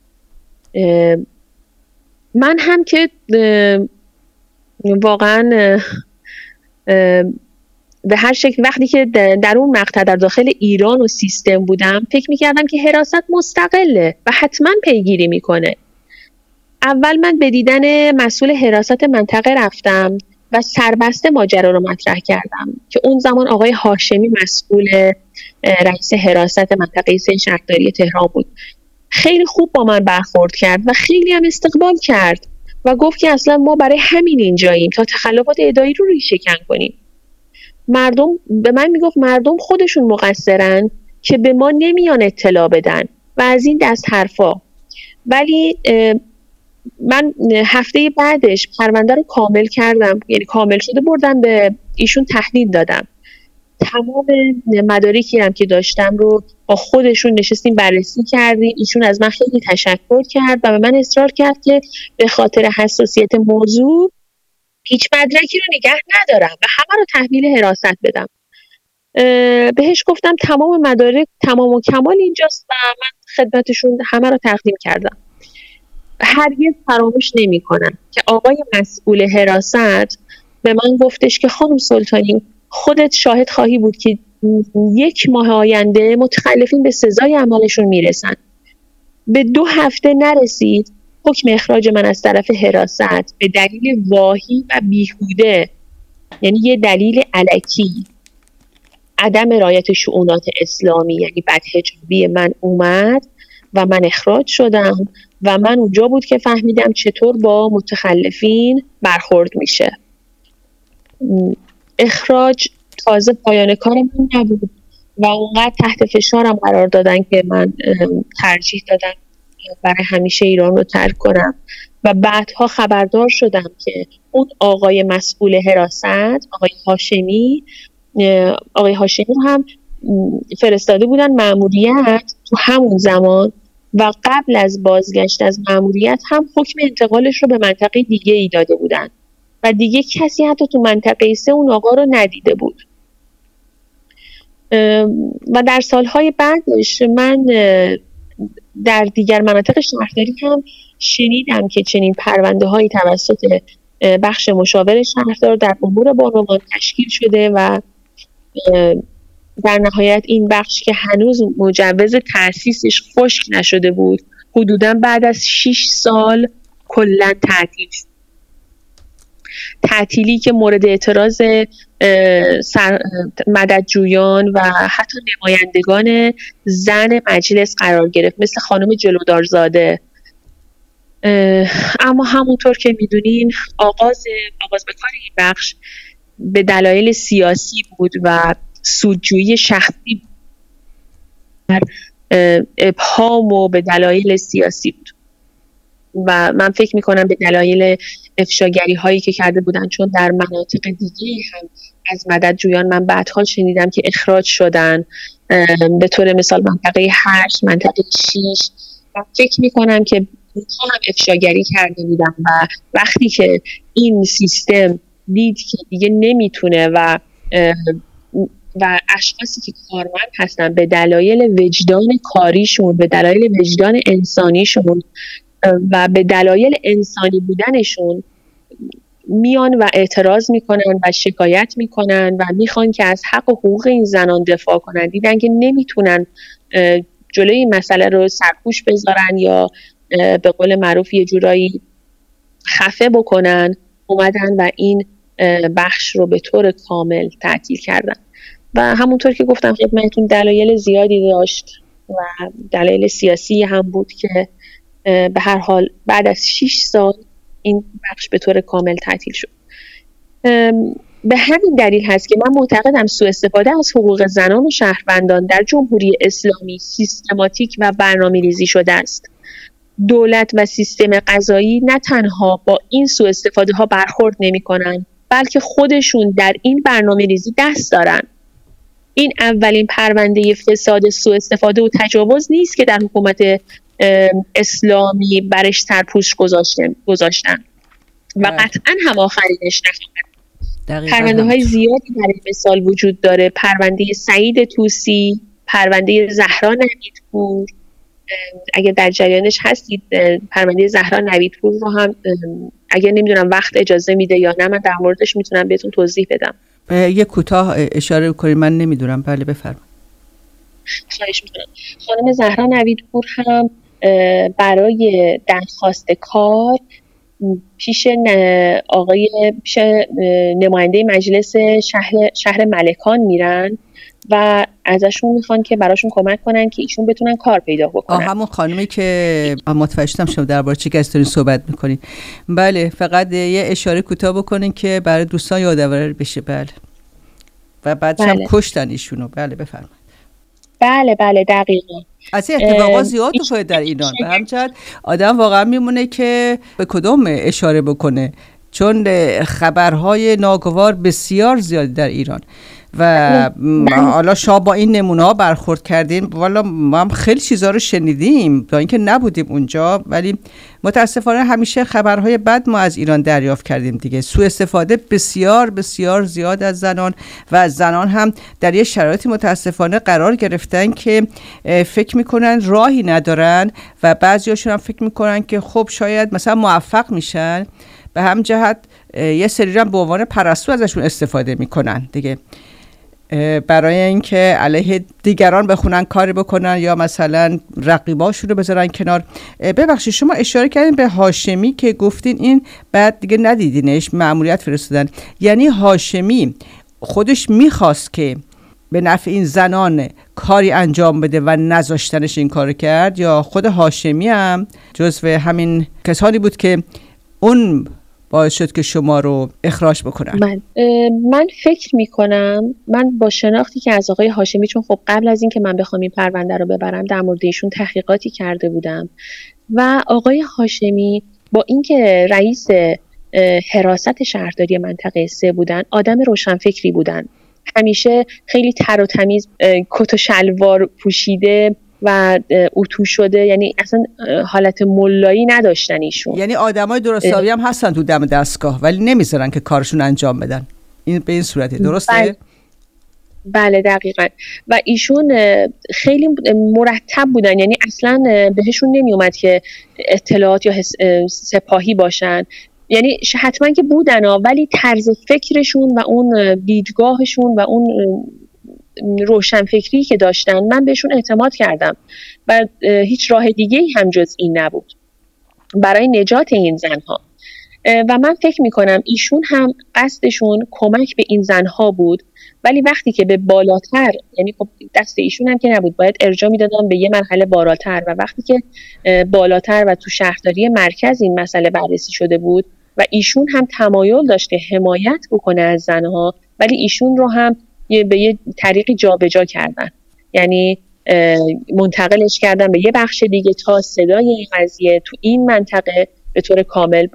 من هم که واقعا به هر شکل وقتی که در اون مقطع در داخل ایران و سیستم بودم فکر میکردم که حراست مستقله و حتما پیگیری میکنه. اول من به دیدن مسئول حراست منطقه رفتم و سربسته ماجرا رو مطرح کردم که اون زمان آقای هاشمی مسئول رئیس حراست منطقه سه شهرداری تهران بود. خیلی خوب با من برخورد کرد و خیلی هم استقبال کرد و گفت که اصلا ما برای همین اینجاییم تا تخلفات اداری رو ریشه‌کن کنیم. مردم به من میگفت مردم خودشون مقصرن که به ما نمیان اطلاع بدن و از این دست حرفا. ولی من هفته بعدش پرونده رو کامل کردم، یعنی کامل شده بردم به ایشون تحویل دادم. تمام مدارکی هم که داشتم رو با خودشون نشستیم بررسی کردیم. ایشون از من خیلی تشکر کرد و به من اصرار کرد که به خاطر حساسیت موضوع هیچ مدرکی رو نگه ندارم و همه رو تحویل حراست بدم. بهش گفتم تمام مدارک تمام و کمال اینجاست و من خدمتشون همه رو تقدیم کردم. هرگز فراموش نمی کنم که آقای مسئول حراست به من گفتش که خانم سلطانی خودت شاهد خواهی بود که یک ماه آینده متخلفین به سزای اعمالشون میرسن. به دو هفته نرسید حکم اخراج من از طرف حراست به دلیل واهی و بیهوده، یعنی یه دلیل الکی، عدم رعایت شؤونات اسلامی یعنی بدحجابی من اومد و من اخراج شدم و من اونجا بود که فهمیدم چطور با متخلفین برخورد میشه. اخراج تازه پایان کار من نبود و اونقدر تحت فشارم قرار دادن که من ترجیح دادم برای همیشه ایران رو ترک کنم و بعدها خبردار شدم که اون آقای مسئول حراست آقای هاشمی آقای هاشمی رو هم فرستاده بودن مأموریت تو همون زمان و قبل از بازگشت از مأموریت هم حکم انتقالش رو به منطقه دیگه ای داده بودن و دیگه کسی حتی تو منطقه سه اون آقا رو ندیده بود. و در سالهای بعدش من در دیگر مناطق شهرداری هم شنیدم که چنین پرونده هایی توسط بخش مشاور شهردار در امور بانوان تشکیل شده و در نهایت این بخش که هنوز مجوز تأسیسش خشک نشده بود حدوداً بعد از شش سال کلاً تعطیل شد. تعطیلی که مورد اعتراض مددجویان و حتی نمایندگان زن مجلس قرار گرفت مثل خانم جلودارزاده. اما همونطور که میدونین آغاز آغاز به کار این بخش به دلایل سیاسی بود و سودجویی شخصی در ابهام و به دلایل سیاسی بود و من فکر میکنم به دلایل افشاگری هایی که کرده بودن، چون در مناطق دیگه هم از مددجویان من بعدها شنیدم که اخراج شدن، به طور مثال منطقه هشت، منطقه شش. و فکر میکنم که اونها هم افشاگری کرده بودن و وقتی که این سیستم دید که دیگه نمیتونه و و اشخاصی که کارمند هستن به دلایل وجدان کاریشون، به دلایل وجدان انسانیشون و به دلایل انسانی بودنشون میان و اعتراض میکنن و شکایت میکنن و میخوان که از حق و حقوق این زنان دفاع کنن، دیدن که نمیتونن جلوی این مسئله رو سرپوش بذارن یا به قول معروف یه جورایی خفه بکنن، اومدن و این بخش رو به طور کامل تعطیل کردن. و همونطور که گفتم خدمتتون دلایل زیادی داشت و دلایل سیاسی هم بود که به هر حال بعد از شش سال این بخش به طور کامل تعطیل شد. به همین دلیل هست که من معتقدم سوء استفاده از حقوق زنان و شهروندان در جمهوری اسلامی سیستماتیک و برنامه‌ریزی شده است. دولت و سیستم قضایی نه تنها با این سوء استفاده ها برخورد نمی‌کنند، بلکه خودشون در این برنامه‌ریزی دست دارن. این اولین پرونده فساد سوء استفاده و تجاوز نیست که در حکومت اسلامی برش سرپوش گذاشتن گذاشتن و قطعا هم آخرینش نخواهد. پرونده های زیادی برای مثال وجود داره. پرونده سعید طوسی، پرونده زهرا نویدپور، اگر در جریانش هستید پرونده زهرا نویدپور رو هم اگر نمیدونم وقت اجازه میده یا نه من در موردش میتونم بهتون توضیح بدم. یه کوتاه اشاره کنید، من نمیدونم. بله بفرمایید. خواهش میکنم. خانم زهرا نویدپور هم برای درخواست کار پیش آقای پیش نماینده مجلس شهر شهر ملکان میرن و ازشون میخوان که براشون کمک کنن که ایشون بتونن کار پیدا بکنن. آه همون خانمی که متوجه شدم شما درباره چه کسی دارین صحبت میکنین. بله فقط یه اشاره کوتاه بکنین که برای دوستان یادآوری بشه. بله و بعدش هم بله. کشتن ایشونو. بله بفرمایید. بله بله دقیقاً. از این اتفاقات زیاد افتاده در ایران. به همین آدم واقعا میمونه که به کدوم اشاره بکنه، چون خبرهای ناگوار بسیار زیاد در ایران و حالا شما با این نمونه ها برخورد کردین. والا ما هم خیلی چیزا رو شنیدیم با اینکه نبودیم اونجا، ولی متاسفانه همیشه خبرهای بد ما از ایران دریافت کردیم دیگه. سوء استفاده بسیار بسیار زیاد از زنان و از زنان هم در یه شرایطی متاسفانه قرار گرفتن که فکر میکنن راهی ندارن و بعضیاشون هم فکر میکنن که خب شاید مثلا موفق میشن، به هم جهت یه سری هم به عنوان پرستو ازشون استفاده میکنن دیگه، برای اینکه علیه دیگران بخونن کاری بکنن یا مثلا رقیباشون رو بذارن کنار. ببخشید شما اشاره کردین به هاشمی که گفتین این بعد دیگه ندیدینش، مأموریت فرستادن. یعنی هاشمی خودش میخواست که به نفع این زنان کاری انجام بده و نذاشتنش این کار کرد، یا خود هاشمی هم جزو همین کسانی بود که اون باعث شد که شما رو اخراج بکنن؟ من من فکر میکنم من با شناختی که از آقای هاشمی، چون خب قبل از این که من بخوام این پرونده رو ببرم در مورد ایشون تحقیقاتی کرده بودم و آقای هاشمی با اینکه رئیس حراست شهرداری منطقه سه بودن، آدم روشنفکری بودن. همیشه خیلی تر و تمیز کت و شلوار پوشیده و اتو شده، یعنی اصلا حالت ملایی نداشتن ایشون. یعنی آدمای درستابی هم هستن تو دم دستگاه ولی نمیذارن که کارشون انجام بدن. این به این صورته درسته؟ بله, بله دقیقاً. و ایشون خیلی مرتب بودن، یعنی اصلا بهشون نمیومد که اطلاعات یا سپاهی باشن. یعنی حتما که بودن ها، ولی طرز فکرشون و اون دیدگاهشون و اون روشنفکری که داشتن من بهشون اعتماد کردم و هیچ راه دیگه‌ای هم جز این نبود برای نجات این زنها. و من فکر میکنم ایشون هم قصدشون کمک به این زنها بود، ولی وقتی که به بالاتر، یعنی خب دست ایشون هم که نبود، باید ارجاع میدادن به یه مرحله بالاتر، و وقتی که بالاتر و تو شهرداری مرکز این مسئله بررسی شده بود و ایشون هم تمایل داشت که حمایت بکنه از زنها، ولی ایشون رو هم یه به یه طریقی جابجا کردن، یعنی منتقلش کردن به یه بخش دیگه تا صدای این قضیه تو این منطقه به طور کامل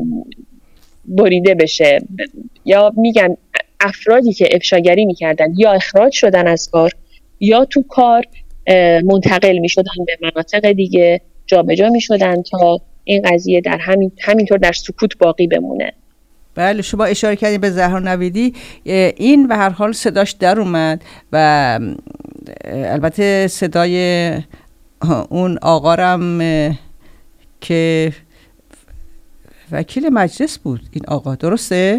بریده بشه. یا میگن افرادی که افشاگری میکردن یا اخراج شدن از کار یا تو کار منتقل میشدن به مناطق دیگه، جابجا میشدن تا این قضیه در همین همینطور در سکوت باقی بمونه. بله شما اشاره کردید به زهرا نویدی، این به هر حال صداش در اومد و البته صدای اون آقارم که وکیل مجلس بود، این آقا درسته؟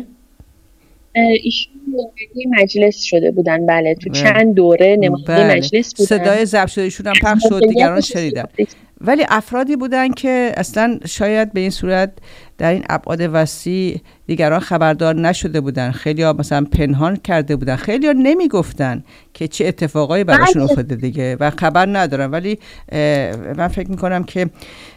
ایشون نماینده مجلس شده بودن. بله تو بله. چند دوره نماینده بله. مجلس بودن. صدای ضبط شده ایشون هم پخش شد، دیگران شنیدن. ولی افرادی بودن که اصلا شاید به این صورت در این ابعاد وسیع دیگران خبردار نشده بودن، خیلی ها مثلا پنهان کرده بودن، خیلی ها نمی گفتن که چه اتفاقایی براشون افتاده دیگه و خبر ندارن. ولی من فکر میکنم که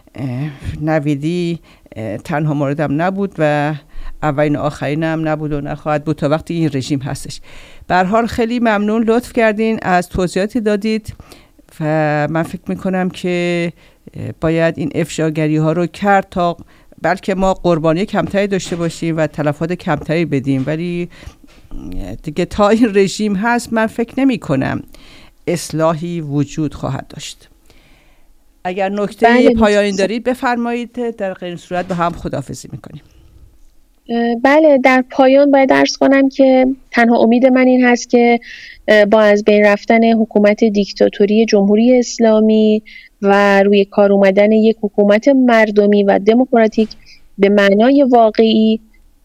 نویدی تنها موردم نبود و اولین آخرین هم نبود و نخواهد بود تا وقتی این رژیم هستش. به هر حال خیلی ممنون، لطف کردین، از توضیحاتی دادید و من فکر میکنم که باید این افشاگری ها رو کرد تا بلکه ما قربانی کمتری داشته باشیم و تلفات کمتری بدیم، ولی دیگه تا این رژیم هست من فکر نمی کنم اصلاحی وجود خواهد داشت. اگر نکته بله پایانی دارید بفرمایید، در غیر صورت به هم خداحافظی میکنیم. بله در پایان باید عرض کنم که تنها امید من این هست که با از بین رفتن حکومت دیکتاتوری جمهوری اسلامی و روی کار اومدن یک حکومت مردمی و دموکراتیک به معنای واقعی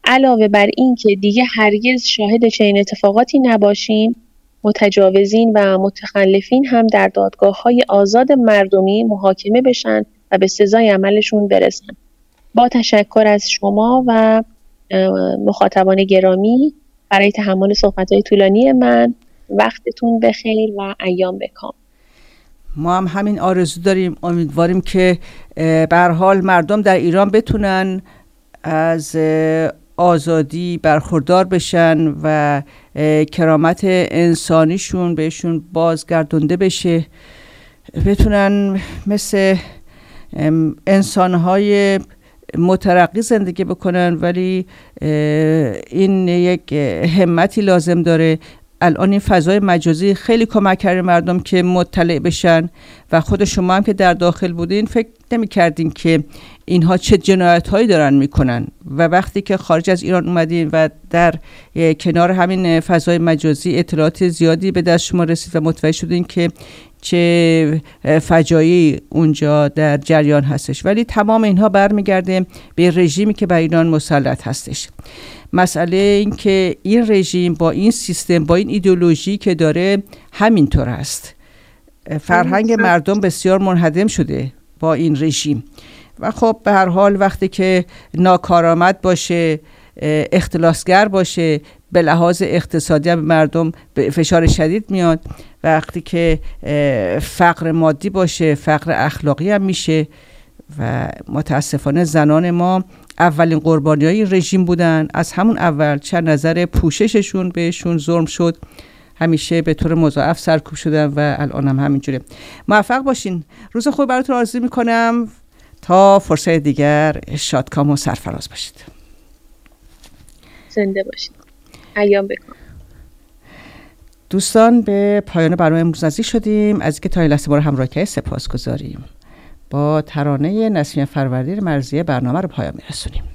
علاوه بر این که دیگه هرگز شاهد چنین اتفاقاتی نباشیم، متجاوزین و متخلفین هم در دادگاه‌های آزاد مردمی محاکمه بشن و به سزای عملشون برسن. با تشکر از شما و مخاطبان گرامی برای تحمل صحبت‌های طولانی من. وقتتون بخیر و ایام بکام. ما هم همین آرزو داریم. امیدواریم که به هر حال مردم در ایران بتونن از آزادی برخوردار بشن و کرامت انسانیشون بهشون بازگردونده بشه، بتونن مثل انسانهای مترقی زندگی بکنن. ولی این یک همتی لازم داره. الان این فضای مجازی خیلی کمک کرده مردم که مطلع بشن و خود شما هم که در داخل بودین فکر نمی کردین که اینها چه جنایت هایی دارن میکنن و وقتی که خارج از ایران اومدین و در کنار همین فضای مجازی اطلاعات زیادی به دست شما رسید و متوجه شدین که چه فجایعی اونجا در جریان هستش. ولی تمام اینها برمیگرده به رژیمی که بر ایران مسلط هستش. مسئله این که این رژیم با این سیستم، با این ایدئولوژی که داره همینطور است. فرهنگ مردم بسیار منهدم شده با این رژیم و خب به هر حال وقتی که ناکارآمد باشه، اختلاسگر باشه، به لحاظ اقتصادی هم مردم به فشار شدید میاد. وقتی که فقر مادی باشه، فقر اخلاقی هم میشه و متاسفانه زنان ما اولین قربانی های رژیم بودن. از همون اول چند نظر پوشششون بهشون ظلم شد، همیشه به طور مضاعف سرکوب شدن و الان هم همینجوره. موفق باشین. روز خوب براتون آرزو میکنم. تا فرصت دیگر شادکام و سرفراز باشید. زنده باشید. ایام بکن. دوستان به پایان برنامه امروز نزدیک شدیم. از اینکه تا این لحظه ما رو همراه کردید سپاسگزاریم. با ترانه نسیم فروردین مرضیه برنامه رو پایان میرسونیم.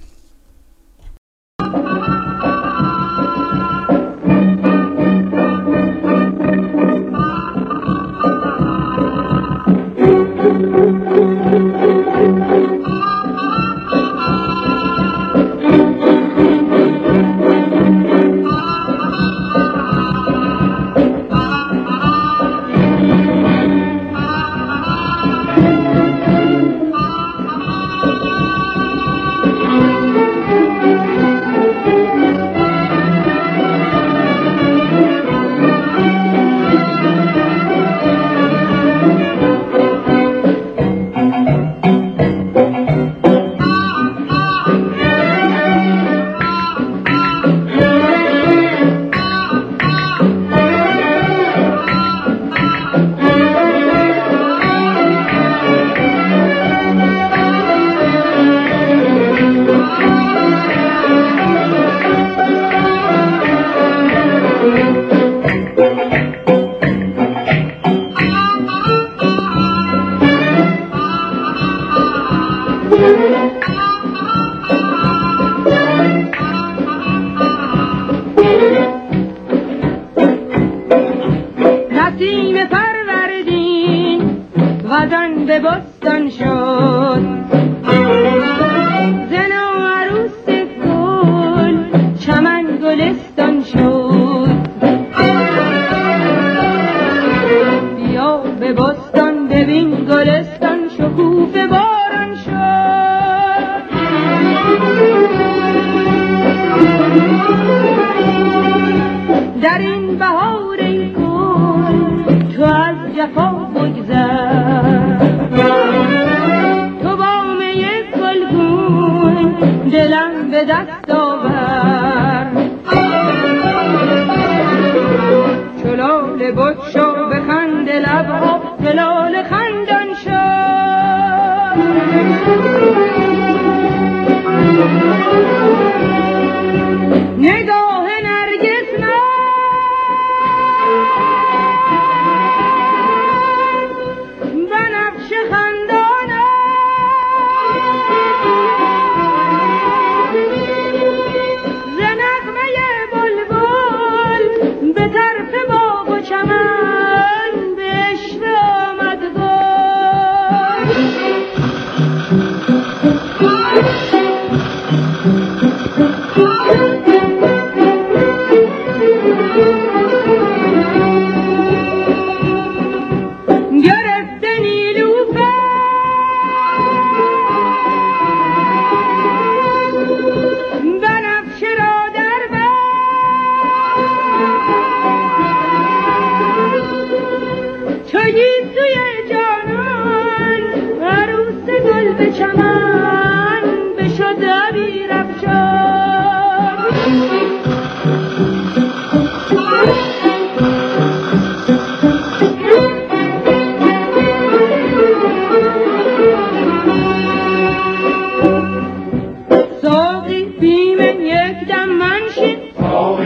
Thank you.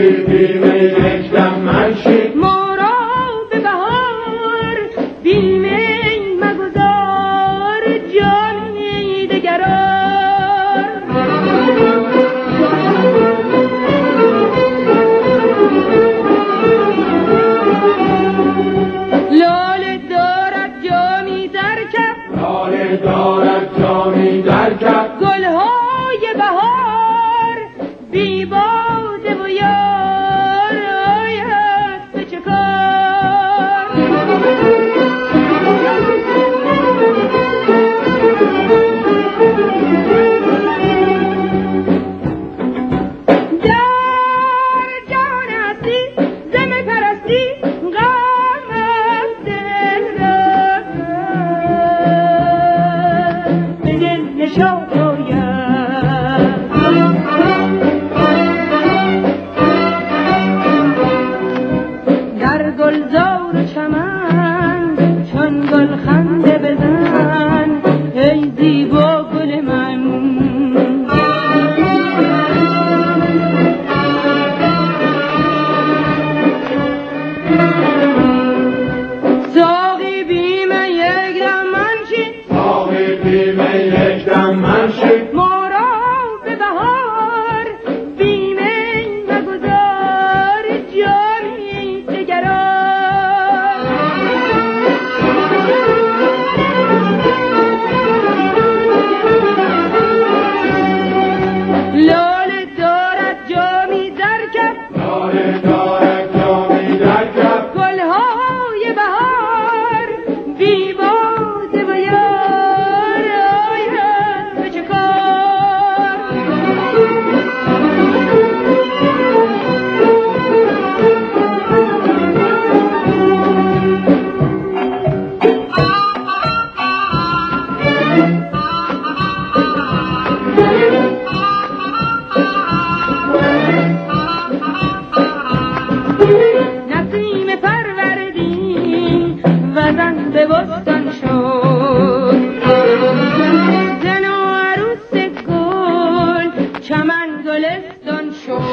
چمن گلستان شد